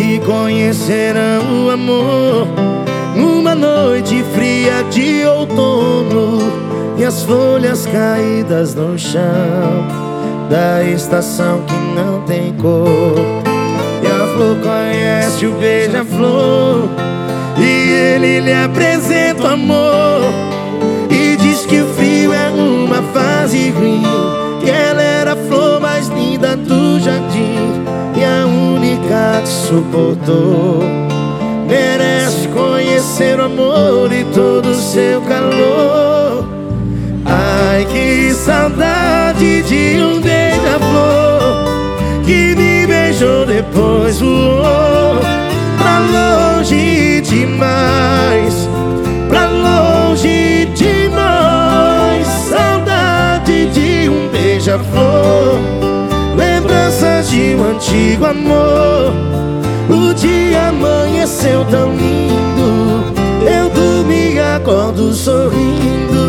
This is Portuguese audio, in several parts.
que conhecerão o amor numa noite fria de outono, e as folhas caídas no chão da estação que não tem cor. E a flor conhece o beija-flor, e ele lhe apresenta o amor, e diz que o frio é uma fase ruim, que ela era a flor mais linda do jardim e a única que suportou. Merece conhecer o amor e todo o seu calor. Ai, que saudade de um beija-flor que me beijou, depois voou pra longe demais, pra longe demais. Saudade de um beija-flor, lembranças de um antigo amor. O dia amanheceu tão lindo, eu dormi e acordo sorrindo.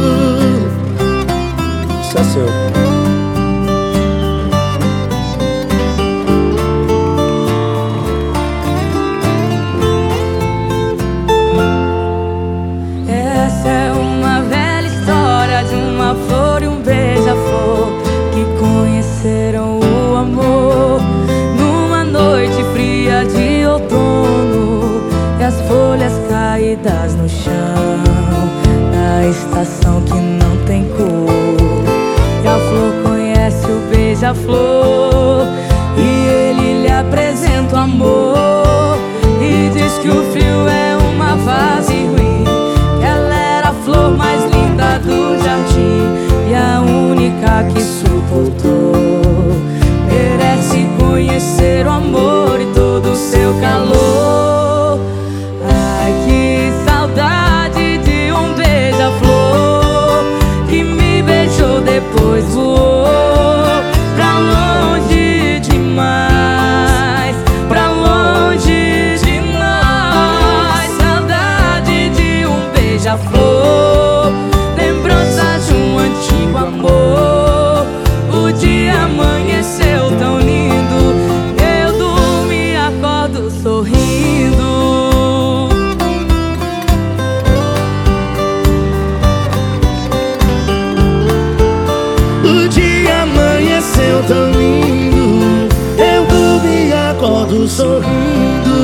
Isso é seu. Essa é uma velha história de uma flor e um beija-flor que conheceram o amor numa noite fria de outono, e as folhas caídas no chão na estação que não tem cor. E a flor conhece o beija-flor, e ele lhe apresenta o amor, e diz que o frio é uma fase ruim, que ela era a flor mais linda do jardim e a única que suportou. Merece conhecer o amor e todo o seu calor. Ai, que saudade de um beija-flor que me beijou, depois voou pra longe demais, pra longe demais. Saudade de um beija-flor, lembranças de um antigo amor. O dia amanheceu tão lindo, eu dormi e acordo sorrindo. O dia amanheceu tão lindo, eu dormi e acordo sorrindo.